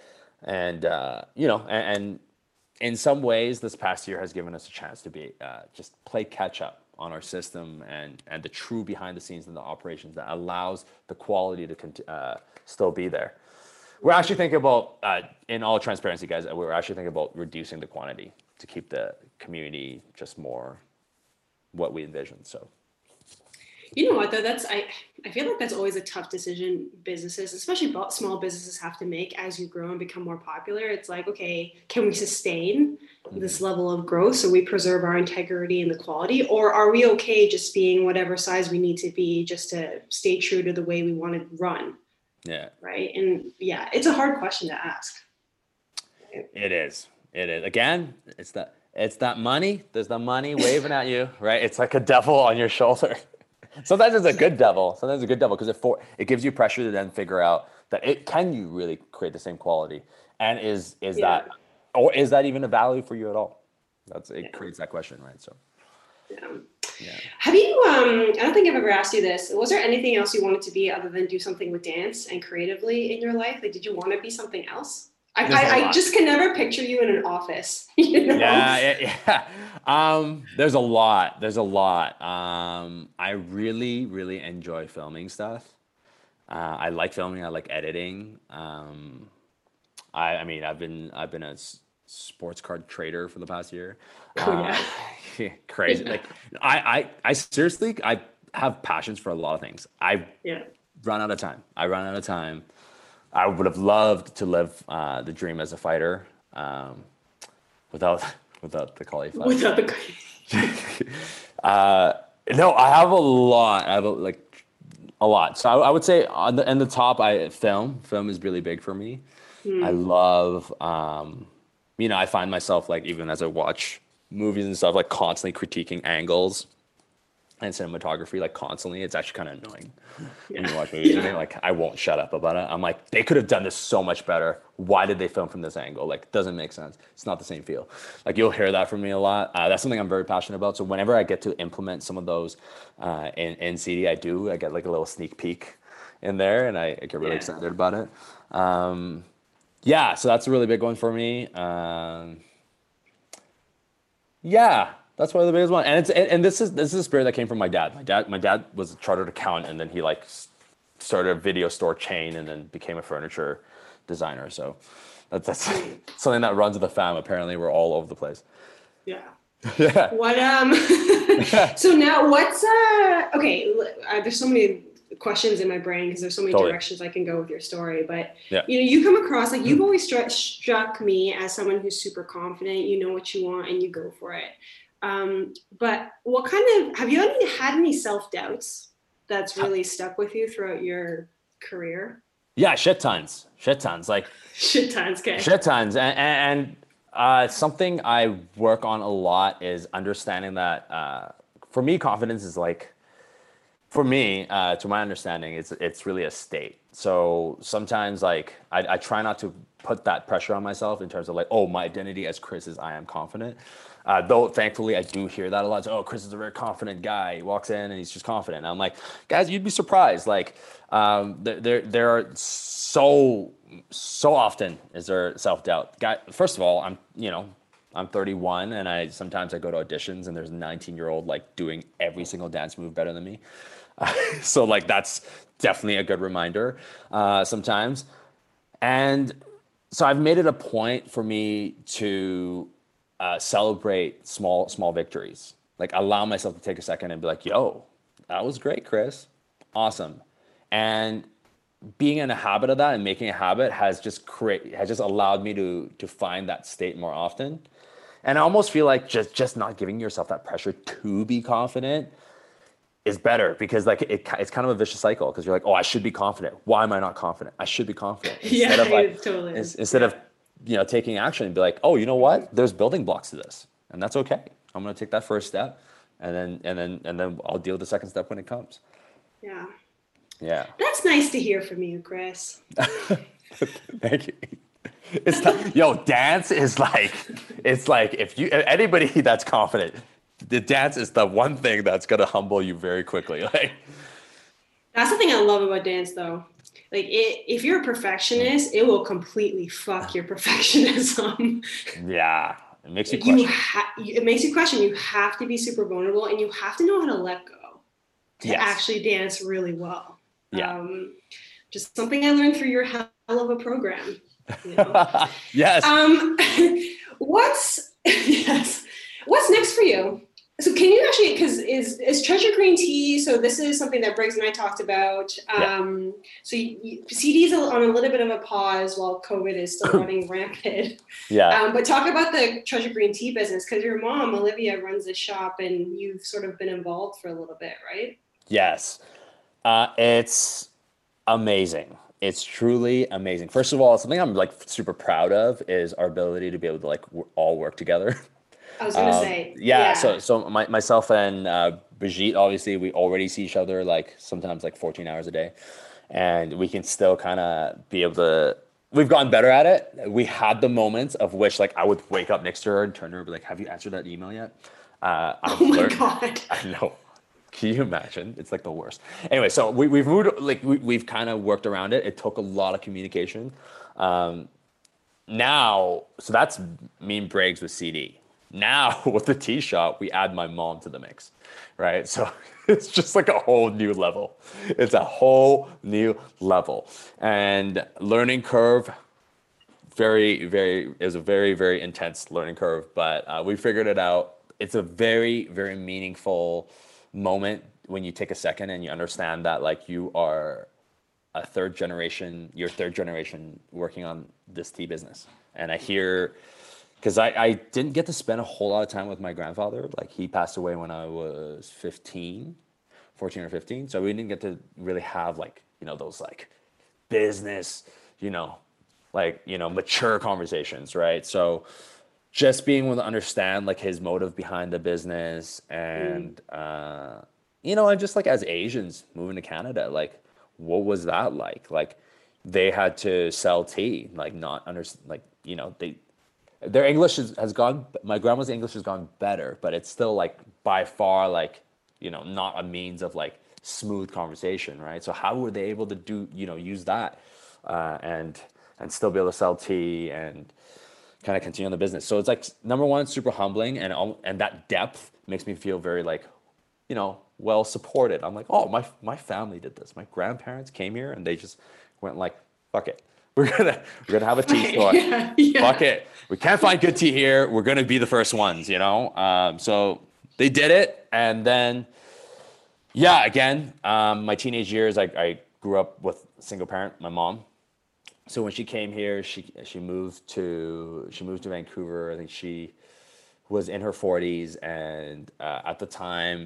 A: and in some ways, this past year has given us a chance to be just play catch up on our system and the true behind the scenes and the operations that allows the quality to still be there. We're actually thinking about, in all transparency, guys, we're actually thinking about reducing the quantity to keep the community just more what we envisioned. So
B: You know what though? I feel like that's always a tough decision businesses, especially small businesses, have to make as you grow and become more popular. It's like, okay, can we sustain this level of growth so we preserve our integrity and the quality, or are we okay just being whatever size we need to be just to stay true to the way we want to run,
A: yeah,
B: right? And yeah, it's a hard question to ask.
A: it is. It is. Again, it's that money. There's the money waving at you, right? It's like a devil on your shoulder. Sometimes it's a good devil. Sometimes it's a good devil because it gives you pressure to then figure out that it can you really create the same quality, and is
B: Yeah.
A: that or is that even a value for you at all? It
B: Yeah.
A: creates that question, right? So
B: Yeah.
A: yeah.
B: Have you, I don't think I've ever asked you this. Was there anything else you wanted to be other than do something with dance and creatively in your life? Like, did you want to be something else? I,
A: There's a
B: I
A: lot.
B: just can never picture you in an office, you know?
A: Yeah. There's a lot. There's a lot. I really, really enjoy filming stuff. I like filming. I like editing. I mean, I've been a sports card trader for the past year.
B: Oh, yeah.
A: Crazy. Like I seriously, I have passions for a lot of things. I
B: Yeah.
A: run out of time. I run out of time. I would have loved to live the dream as a fighter, without without the cauliflower.
B: Without the,
A: uh, no, I have a lot. I have like a lot. So I would say on the top, I film is really big for me. I
B: hmm,
A: love, I find myself like even as I watch movies and stuff, like constantly critiquing angles and cinematography, like constantly. It's actually kind of annoying when
B: yeah.
A: you watch movies with me.
B: Yeah.
A: Like I won't shut up about it. I'm like, they could have done this so much better. Why did they film from this angle? Like, it doesn't make sense. It's not the same feel. Like you'll hear that from me a lot. That's something I'm very passionate about. So whenever I get to implement some of those in CD, I get like a little sneak peek in there, and I get really
B: Yeah.
A: excited about it. Yeah, so that's a really big one for me. Yeah, that's probably the biggest one. And this is a spirit that came from my dad. My dad was a chartered accountant, and then he like started a video store chain, and then became a furniture designer. So that's
B: Hmm,
A: something that runs in the fam. Apparently, we're all over the place.
B: yeah.
A: Yeah,
B: What so now what's okay, there's so many questions in my brain because there's so many
A: totally.
B: directions I can go with your story, but
A: Yeah.
B: you come across like you've always struck me as someone who's super confident, you know what you want and you go for it. But what kind of have you had any self-doubts that's really stuck with you throughout your career?
A: Yeah, shit tons, like
B: Shit tons, okay.
A: shit tons, and something I work on a lot is understanding that for me, confidence is like For me, to my understanding, it's really a state. So sometimes, like I try not to put that pressure on myself in terms of like, oh, my identity as Chris is I am confident. Though thankfully I do hear that a lot. So, oh, Chris is a very confident guy. He walks in and he's just confident. And I'm like, guys, you'd be surprised. Like, there are so often is there self doubt. Guy, first of all, I'm 31 and I go to auditions and there's a 19-year-old like doing every single dance move better than me. So like that's definitely a good reminder sometimes. And so I've made it a point for me to celebrate small victories. Like allow myself to take a second and be like, "Yo, that was great, Chris. Awesome." And being in a habit of that and making a habit has just allowed me to find that state more often. And I almost feel like just not giving yourself that pressure to be confident is better because like it's kind of a vicious cycle because you're like, oh, I should be confident. Why am I not confident? I should be confident.
B: Yeah,
A: Instead of like
B: it totally is.
A: instead of taking action and be like, oh, you know what? There's building blocks to this, and that's okay. I'm gonna take that first step, and then I'll deal with the second step when it comes.
B: Yeah.
A: Yeah.
B: That's nice to hear from you, Chris.
A: Thank you. Dance is like it's like if you anybody that's confident, the dance is the one thing that's gonna humble you very quickly. Like
B: That's the thing I love about dance, though. Like, if you're a perfectionist, it will completely fuck your perfectionism.
A: yeah, it makes you question.
B: It makes you question. You have to be super vulnerable, and you have to know how to let go to
A: Yes.
B: actually dance really well.
A: Yeah.
B: Just something I learned through your hell of a program. You know?
A: Yes.
B: What's next for you? So can you actually, because is Treasure Green Tea, so this is something that Briggs and I talked about. So CD's on a little bit of a pause while COVID is still running rampant.
A: Yeah.
B: But talk about the Treasure Green Tea business, because your mom, Olivia, runs the shop and you've sort of been involved for a little bit, right?
A: Yes. It's amazing. It's truly amazing. First of all, something I'm like super proud of is our ability to be able to like all work together.
B: I was gonna say,
A: Yeah. So myself and Brigitte, obviously, we already see each other like sometimes like 14 hours a day, and we can still kind of be able to. We've gotten better at it. We had the moments of which like I would wake up next to her and turn to her and be like, "Have you answered that email yet?" I've
B: Oh my
A: learned.
B: God.
A: I know. Can you imagine? It's like the worst. Anyway, so we've moved like we've kind of worked around it. It took a lot of communication. Now, so that's me and Briggs with CD. Now with the tea shop, we add my mom to the mix, right? So it's just like a whole new level. It's a whole new level, and learning curve. It was a very very intense learning curve, but we figured it out. It's a very very meaningful moment when you take a second and you understand that like you're third generation working on this tea business. And I hear, because I didn't get to spend a whole lot of time with my grandfather. Like he passed away when I was 14 or 15. So we didn't get to really have like, those like business, mature conversations, right? So just being able to understand like his motive behind the business and and just like as Asians moving to Canada, like what was that like? Like they had to sell tea, like not under like their English has gone. My grandma's English has gone better, but it's still like by far like not a means of like smooth conversation, right? So how were they able to use that and still be able to sell tea and kind of continue on the business? So it's like number one, super humbling, and that depth makes me feel very like, well supported. I'm like, oh, my family did this. My grandparents came here and they just went like, fuck it, we're gonna have a tea store.
B: Yeah.
A: Fuck it, we can't find good tea here. We're gonna be the first ones, So they did it, and then again, my teenage years, I grew up with a single parent, my mom. So when she came here, she moved to Vancouver. I think she was in her 40s, and at the time,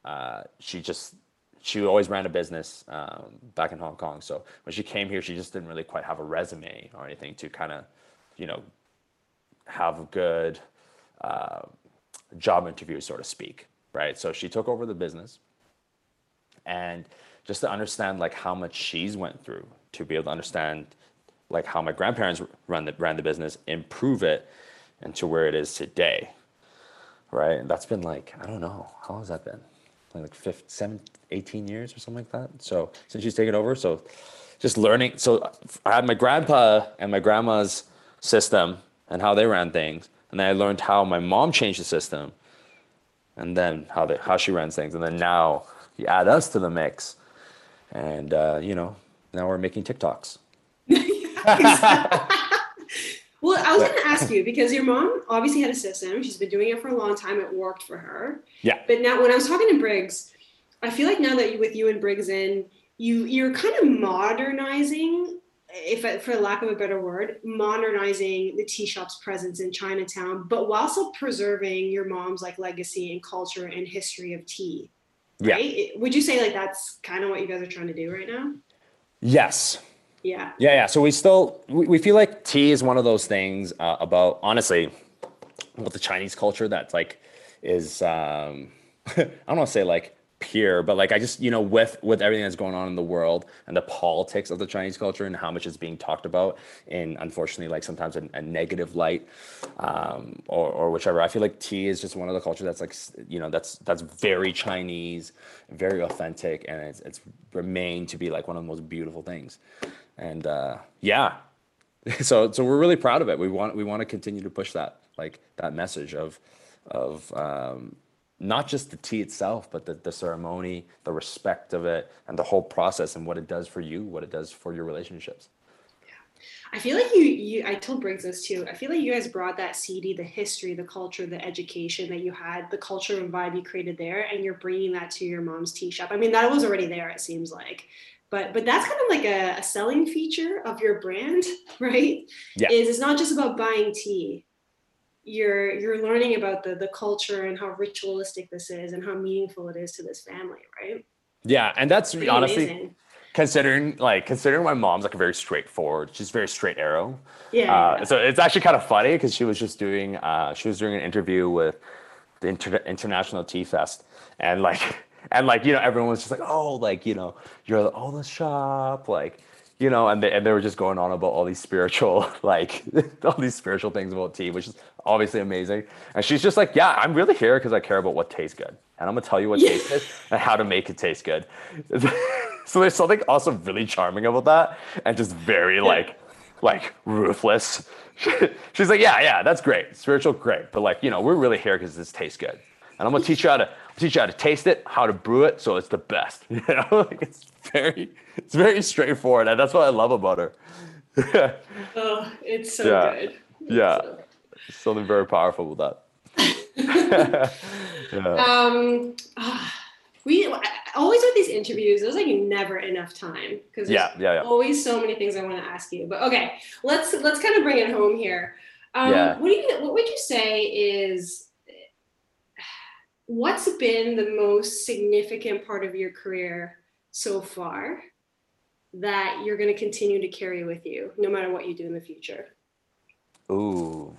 A: she always ran a business back in Hong Kong. So when she came here, she just didn't really quite have a resume or anything to kind of, have a good job interview, so to speak, right? So she took over the business, and just to understand like how much she's went through to be able to understand like how my grandparents ran the business, improve it into where it is today, right? And that's been like, I don't know, how long has that been? Like 18 years or something like that. So since she's taken over, so just learning. So I had my grandpa and my grandma's system and how they ran things, and then I learned how my mom changed the system, and then how she runs things, and then now you add us to the mix, and now we're making TikToks.
B: Well, I was going to ask you because your mom obviously had a system. She's been doing it for a long time. It worked for her.
A: Yeah.
B: But now, when I was talking to Briggs, I feel like now that with you and Briggs in, you're kind of modernizing, if for lack of a better word, modernizing the tea shop's presence in Chinatown, but while still preserving your mom's like legacy and culture and history of tea. Right?
A: Yeah.
B: Would you say like that's kind of what you guys are trying to do right now?
A: Yes.
B: Yeah.
A: Yeah. So we feel like tea is one of those things about, honestly, with the Chinese culture that like is I don't want to say like pure, but like I just with everything that's going on in the world and the politics of the Chinese culture and how much is being talked about in, unfortunately, like sometimes a negative light, or whichever. I feel like tea is just one of the culture that's like that's very Chinese, very authentic, and it's remained to be like one of the most beautiful things. And yeah, so we're really proud of it. We want to continue to push that message of not just the tea itself, but the ceremony, the respect of it, and the whole process and what it does for you, what it does for your relationships.
B: I feel like you I told Briggs this too. I feel like you guys brought that CD, the history, the culture, the education that you had, the culture and vibe you created there, and you're bringing that to your mom's tea shop. I mean, that was already there, it seems like. But that's kind of like a selling feature of your brand, right?
A: Yeah.
B: Is it's not just about buying tea. You're learning about the culture and how ritualistic this is and how meaningful it is to this family, right?
A: Yeah, and that's
B: Pretty
A: honestly
B: amazing.
A: considering my mom's like a very straightforward, she's very straight arrow.
B: Yeah.
A: So it's actually kind of funny because she was doing an interview with the International Tea Fest, and everyone was just like, oh, like you're the oldest shop, and they were just going on about all these spiritual all these spiritual things about tea, which is obviously amazing. And she's just like, yeah, I'm really here because I care about what tastes good, and I'm gonna tell you what tastes good and how to make it taste good. So there's something also really charming about that, and just very like ruthless. She's like, yeah, that's great, spiritual, great, but we're really here because this tastes good, and I'm gonna teach you how to taste it, how to brew it, so it's the best. It's very straightforward, and that's what I love about her.
B: Oh, it's so
A: Yeah,
B: good.
A: yeah, something very powerful with that. Yeah,
B: We always with these interviews, there's like never enough time because there's
A: yeah.
B: always so many things I want to ask you. But okay, let's kind of bring it home here.
A: Yeah.
B: What would you say is what's been the most significant part of your career so far that you're going to continue to carry with you no matter what you do in the future?
A: Ooh.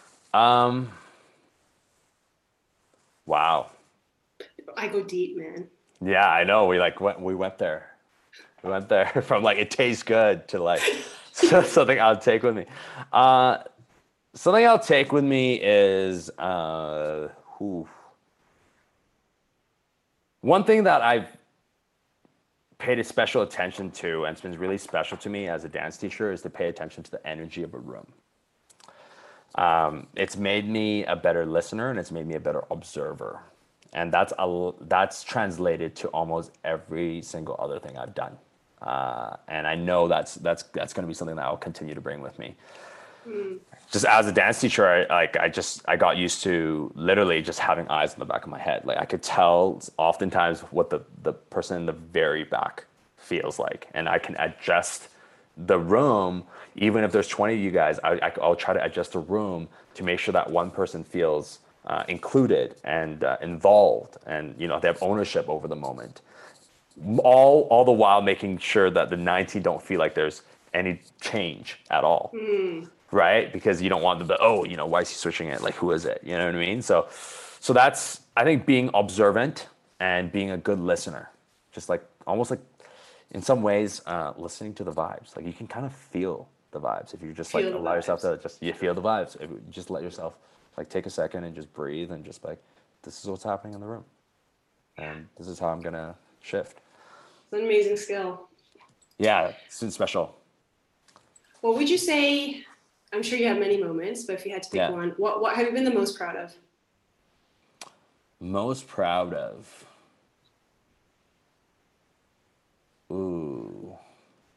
A: Wow.
B: I go deep, man.
A: Yeah, I know. We went there. We went there from like it tastes good to like something I'll take with me. Something I'll take with me is one thing that I've paid a special attention to, and it's been really special to me as a dance teacher, is to pay attention to the energy of a room. It's made me a better listener, and it's made me a better observer, and that's translated to almost every single other thing I've done. And I know that's going to be something that I'll continue to bring with me. Just as a dance teacher, I got used to literally just having eyes in the back of my head. Like I could tell oftentimes what the person in the very back feels like, and I can adjust the room. Even if there's 20 of you guys, I'll try to adjust the room to make sure that one person feels included and involved, and they have ownership over the moment. All the while making sure that the 19 don't feel like there's any change at all. Right? Because you don't want them to, why is he switching it? Like, who is it? You know what I mean? So that's, I think, being observant and being a good listener. just like almost like in some ways listening to the vibes. Like you can kind of feel the vibes if you just like
B: Feel the
A: allow yourself
B: vibes.
A: to just you feel the vibes. If you just let yourself like take a second and just breathe and just like this is what's happening in the room and this is how I'm gonna shift.
B: It's an amazing skill.
A: Yeah, it's special.
B: What would you say? I'm sure you have many moments, but if you had to pick
A: Yeah,
B: one, what have you been the most proud of?
A: most proud of. Ooh.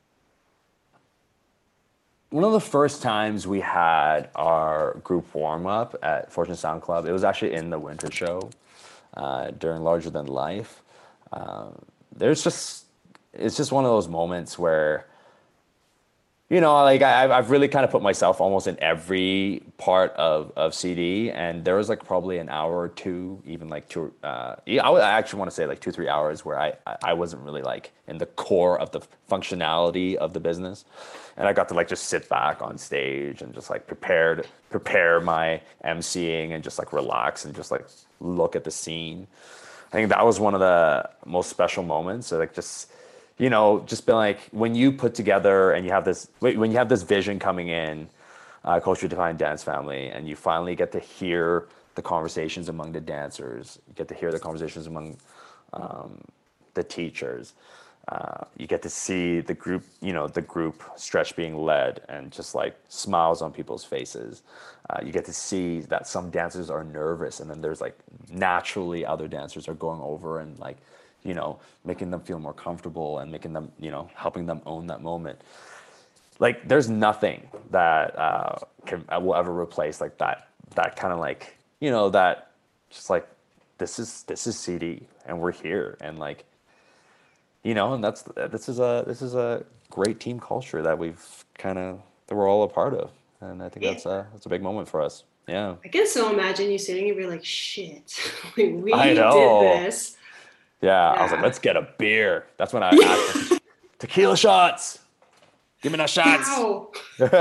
A: One of the first times we had our group warm up at Fortune Sound Club, it was actually in the winter show during Larger Than Life. There's just, it's just one of those moments where like I've really kind of put myself almost in every part of CD, and there was like probably an hour or two, even like two. Yeah, I actually want to say like 2 3 hours where I wasn't really like in the core of the functionality of the business, and I got to like just sit back on stage and just like prepare my emceeing and just like relax and just like look at the scene. I think that was one of the most special moments. So like just been like when you put together and you have this vision coming in, culture defined dance family, and you finally get to hear the conversations among the dancers, you get to hear the conversations among the teachers. You get to see the group stretch being led and just like smiles on people's faces. You get to see that some dancers are nervous, and then there's like naturally other dancers are going over and like, making them feel more comfortable and making them, helping them own that moment. Like there's nothing that will ever replace like that kind of like, that just like this is CD and we're here and like and this is a great team culture that that we're all a part of, and I think
B: Yeah.
A: that's a big moment for us. Yeah,
B: I can so imagine you sitting and be like, shit, like,
A: I
B: we did
A: know.
B: this.
A: Yeah, I was like,
B: Yeah.
A: let's get a beer. That's when I asked for tequila shots. Give me the shots.
B: Pow.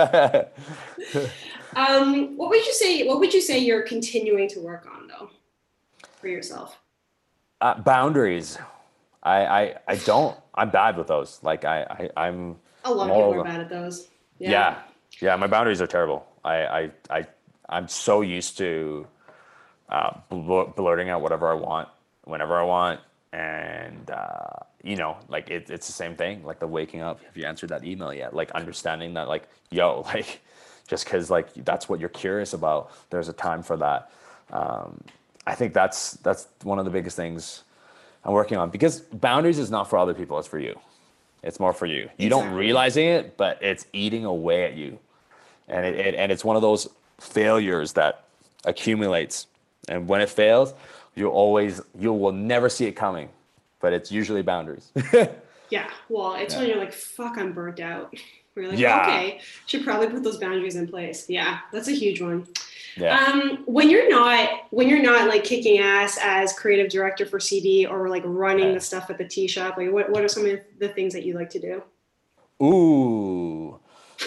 B: What would you say you're continuing to work on though for yourself?
A: Boundaries. I don't. I'm bad with those. Like
B: A lot
A: I'm
B: of people are
A: all.
B: bad at those. Yeah.
A: Yeah, yeah. My boundaries are terrible. I'm so used to blurting out whatever I want, whenever I want, and like it's the same thing. Like the waking up. Have you answered that email yet? Like understanding that, like, yo, like, just because like that's what you're curious about, there's a time for that. I think that's one of the biggest things I'm working on, because boundaries is not for other people, it's for you. It's more for you. You don't
B: Exactly.
A: realizing it, but it's eating away at you, and it's one of those failures that accumulates. And when it fails, you will never see it coming, but it's usually boundaries.
B: Yeah. Well, it's
A: Yeah.
B: when you're like, fuck, I'm burnt out. We're like,
A: Yeah.
B: okay, should probably put those boundaries in place. Yeah, that's a huge one.
A: Yeah.
B: When you're not like kicking ass as creative director for CD or like running
A: Yeah.
B: the stuff at the tea shop, like what are some of the things that you like to do?
A: Ooh.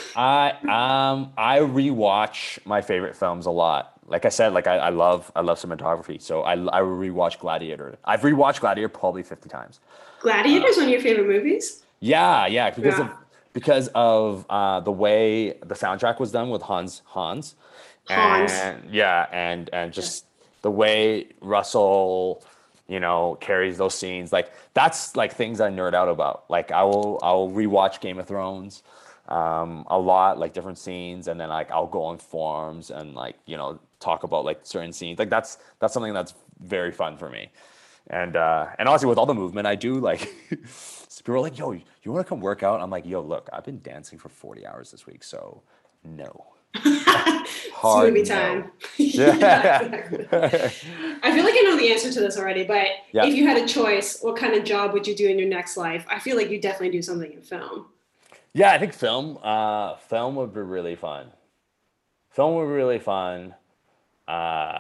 A: I rewatch my favorite films a lot. Like I said, like I love cinematography, so I rewatch Gladiator. I've rewatched Gladiator probably 50 times.
B: Gladiator is one of your favorite movies?
A: Yeah, yeah,
B: Yeah.
A: because of the way the soundtrack was done with Hans,
B: Hans.
A: and yeah, and
B: Yeah.
A: just the way Russell, carries those scenes. Like that's like things I nerd out about. Like I will rewatch Game of Thrones, a lot, like different scenes, and then like I'll go on forums and like talk about like certain scenes. Like that's something that's very fun for me. And honestly, with all the movement I do, like people are like, "Yo, you want to come work out?" I'm like, "Yo, look, I've been dancing for 40 hours this week, so no, hard
B: Smoothie
A: no."
B: time. Yeah,
A: Yeah,
B: exactly. I feel like I know the answer to this already, but
A: yeah,
B: if you had a choice, what kind of job would you do in your next life? I feel like you definitely do something in film.
A: yeah. I think film would be really fun. Film would be really fun. Uh,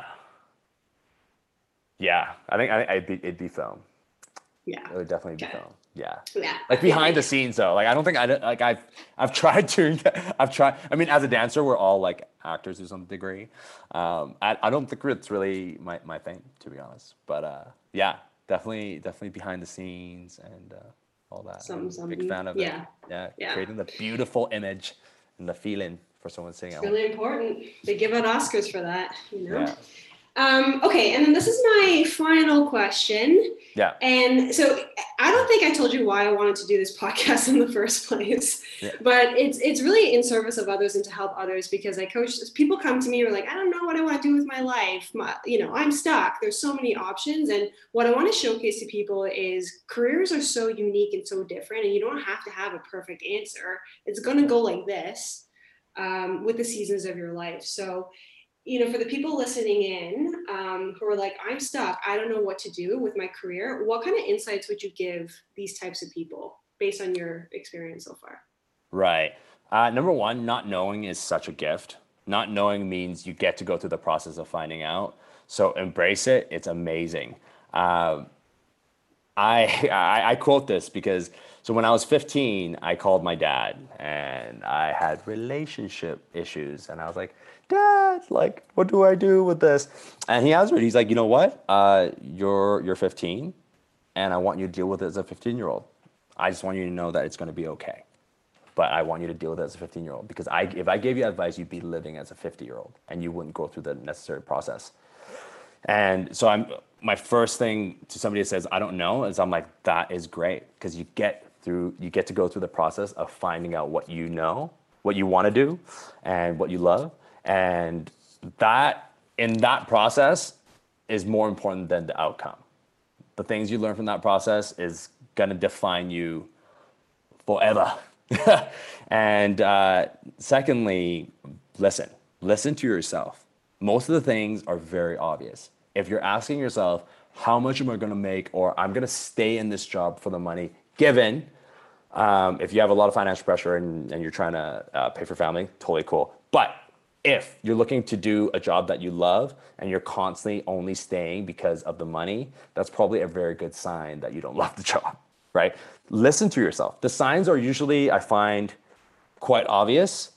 A: yeah, I think it'd be film.
B: Yeah.
A: It would definitely be
B: Okay.
A: film. Yeah.
B: Yeah, I
A: Like
B: feel
A: behind
B: like
A: the scenes though. Like I don't think like I've tried to I've tried, I mean, as a dancer we're all like actors to some degree. I don't think it's really my thing, to be honest. But yeah, definitely behind the scenes and all that. I'm a big fan of it.
B: Yeah,
A: Yeah,
B: yeah.
A: creating the beautiful image and the feeling for someone sitting
B: It's
A: at home.
B: really important. They give out Oscars for that, you know?
A: Yeah.
B: Okay, and then this is my final question.
A: Yeah.
B: And so I don't think I told you why I wanted to do this podcast in the first place,
A: Yeah.
B: but it's really in service of others and to help others because I coach. People come to me who are like, I don't know what I want to do with my life. I'm stuck. There's so many options, and what I want to showcase to people is careers are so unique and so different, and you don't have to have a perfect answer. It's going to go like this with the seasons of your life. So for the people listening in who are like, I'm stuck, I don't know what to do with my career, what kind of insights would you give these types of people based on your experience so far?
A: Right. Number one, not knowing is such a gift. Not knowing means you get to go through the process of finding out. So embrace it. It's amazing. I quote this because so when I was 15, I called my dad and I had relationship issues and I was like, Dad, like, what do I do with this? And he answered, he's like, you know what? You're 15 and I want you to deal with it as a 15-year-old. I just want you to know that it's going to be okay. But I want you to deal with it as a 15-year-old because if I gave you advice, you'd be living as a 50-year-old and you wouldn't go through the necessary process. And so my first thing to somebody that says, I don't know, is I'm like, that is great. Because you get to go through the process of finding out what you know, what you want to do, and what you love. And that in that process is more important than the outcome. The things you learn from that process is gonna define you forever. And secondly, listen to yourself. Most of the things are very obvious. If you're asking yourself, how much am I going to make, or I'm going to stay in this job for the money, given if you have a lot of financial pressure and you're trying to pay for family, totally cool. But if you're looking to do a job that you love and you're constantly only staying because of the money, that's probably a very good sign that you don't love the job, right? Listen to yourself. The signs are usually, I find, quite obvious.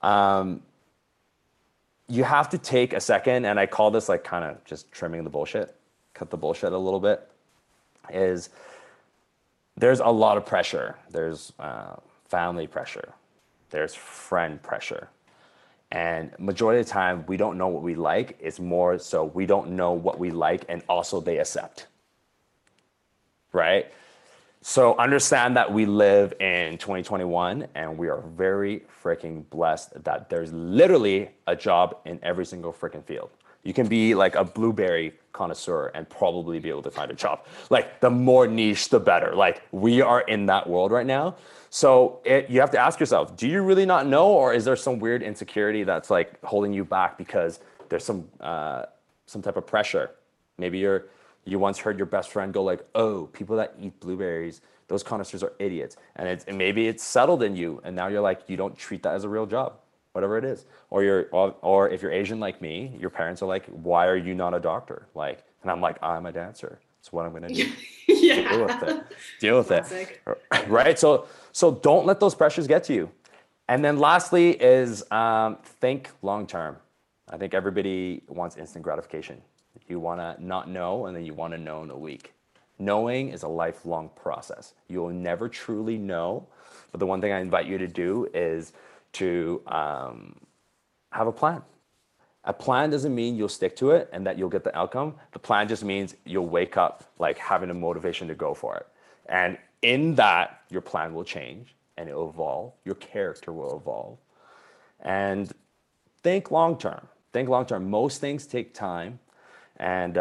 A: You have to take a second, and I call this like kind of just trimming the bullshit, cut the bullshit a little bit, is there's a lot of pressure. There's family pressure. There's friend pressure. And majority of the time, we don't know what we like. It's more so we don't know what we like and also they accept, right? So understand that we live in 2021 and we are very freaking blessed that there's literally a job in every single freaking field. You can be like a blueberry connoisseur and probably be able to find a job. Like the more niche, the better. Like we are in that world right now. So you have to ask yourself, do you really not know, or is there some weird insecurity that's like holding you back because there's some type of pressure? Maybe you once heard your best friend go like, oh, people that eat blueberries, those connoisseurs are idiots. And maybe it's settled in you. And now you're like, you don't treat that as a real job, whatever it is. Or if you're Asian like me, your parents are like, why are you not a doctor? Like, and I'm like, I'm a dancer. It's what I'm going to do.
B: Yeah.
A: Deal with
B: Classic.
A: it. Right. So don't let those pressures get to you. And then lastly is think long term. I think everybody wants instant gratification. You want to not know, and then you want to know in a week. Knowing is a lifelong process. You will never truly know. But the one thing I invite you to do is to have a plan. A plan doesn't mean you'll stick to it and that you'll get the outcome. The plan just means you'll wake up like having a motivation to go for it. And in that, your plan will change and it'll evolve. Your character will evolve. And think long term. Think long term. Most things take time. And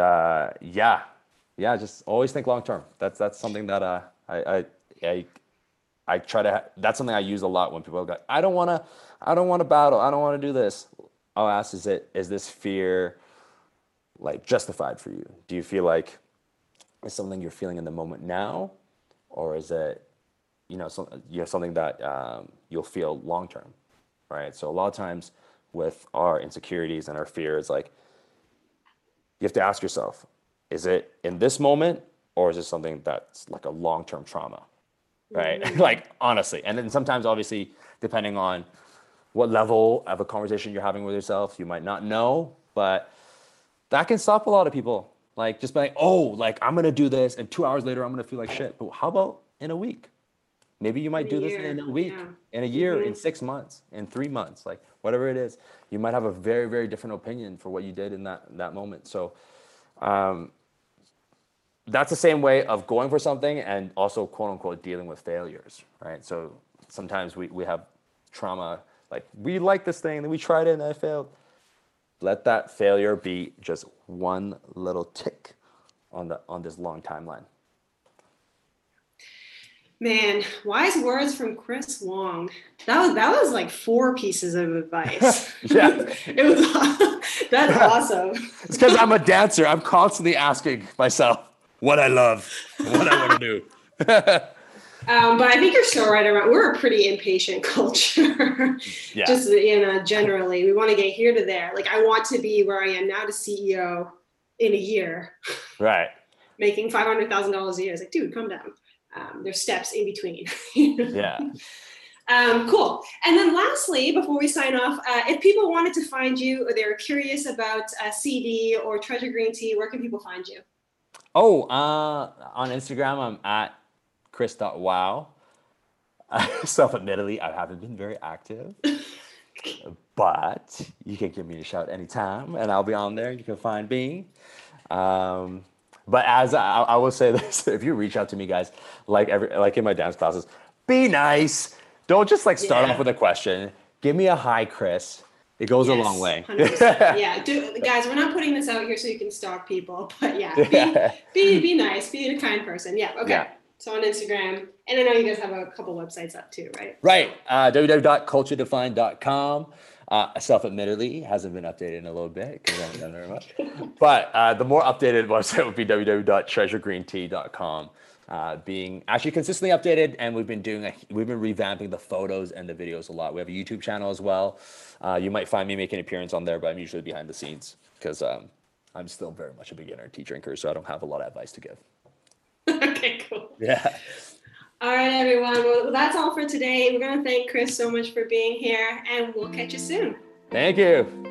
A: just always think long term. That's something that I try to. That's something I use a lot when people go, I don't want to battle. I don't want to do this. I'll ask, is this fear like justified for you? Do you feel like it's something you're feeling in the moment now, or is it something that you'll feel long term, right? So a lot of times with our insecurities and our fears, like, you have to ask yourself, is it in this moment or is it something that's like a long-term trauma, right?
B: Mm-hmm.
A: Like, honestly. And then sometimes, obviously, depending on what level of a conversation you're having with yourself, you might not know, but that can stop a lot of people. Like just be like, oh, like I'm gonna do this, and 2 hours later I'm gonna feel like shit. But how about in a week? Maybe you might do this in a week, in a year, in 6 months, in 3 months, like whatever it is. You might have a very, very different opinion for what you did in that moment. So that's the same way of going for something and also quote unquote dealing with failures, right? So sometimes we have trauma, like we like this thing and we tried it and I failed. Let that failure be just one little tick on this long timeline.
B: Man, wise words from Chris Wong. That was like 4 pieces of advice.
A: Yeah.
B: It was that's awesome.
A: It's because I'm a dancer. I'm constantly asking myself what I love, what I want to do.
B: But I think you're so right around. We're a pretty impatient culture.
A: Yeah.
B: Just, generally, we want to get here to there. Like I want to be where I am now to CEO in a year.
A: Right.
B: Making $500,000 a year. It's like, dude, calm down. There's steps in between.
A: Yeah.
B: Cool. And then lastly, before we sign off, if people wanted to find you or they're curious about CD or Treasure Green Tea, where can people find you?
A: Oh, on Instagram, I'm at chris.wow. Self-admittedly, I haven't been very active, but you can give me a shout anytime and I'll be on there. You can find me. But as I will say this, if you reach out to me, guys, like in my dance classes, be nice. Don't just like start off with a question. Give me a hi, Chris. It goes a long way.
B: 100%. Yeah, guys, we're not putting this out here so you can stalk people, but yeah, be nice, be a kind person. Yeah, okay. Yeah. So on Instagram, and I know you guys have a couple websites up too, right?
A: Right. www.culturedefined.com. Self-admittedly, hasn't been updated in a little bit because I haven't done very much. But the more updated website would be www.treasuregreentea.com. Being actually consistently updated, and we've been revamping the photos and the videos a lot. We have a YouTube channel as well. You might find me making an appearance on there, but I'm usually behind the scenes because I'm still very much a beginner tea drinker, so I don't have a lot of advice to give.
B: Okay, cool.
A: Yeah.
B: All right, everyone. Well, that's all for today. We're going to thank Chris so much for being here, and we'll catch you soon.
A: Thank you.